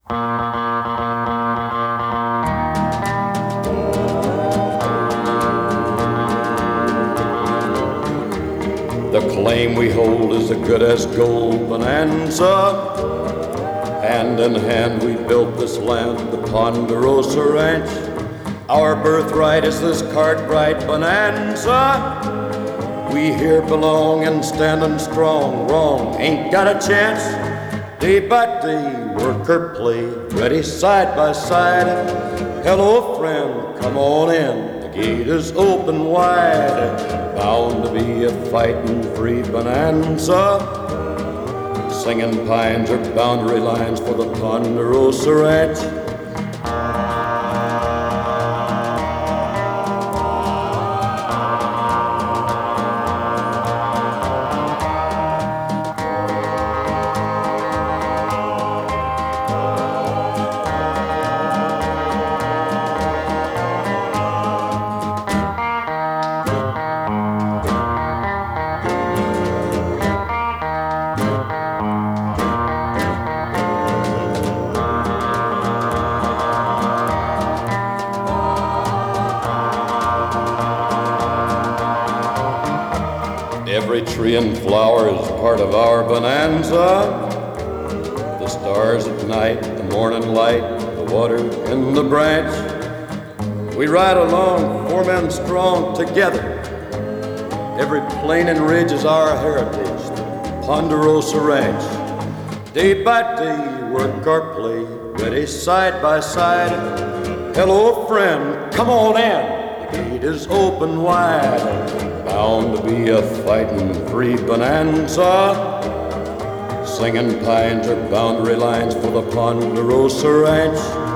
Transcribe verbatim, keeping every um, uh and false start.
The claim we hold is as good as gold, Bonanza. Hand in hand we built this land, the Ponderosa Ranch. Our birthright is this Cartwright Bonanza. We here belong and standing strong. Wrong ain't got a chance. Day by day, work or play, ready side by side. Hello friend, come on in, the gate is open wide. Bound to be a fighting free bonanza. Singing pines are boundary lines for the Ponderosa Ranch. Every tree and flower is part of our bonanza. The stars at night, the morning light, the water in the branch. We ride along, four men strong together. Every plain and ridge is our heritage, the Ponderosa Ranch. Day by day, work or play, ready side by side. Hello friend, come on in, the gate is open wide. Bound to be a fighting free bonanza. Singing pines are boundary lines for the Ponderosa Ranch.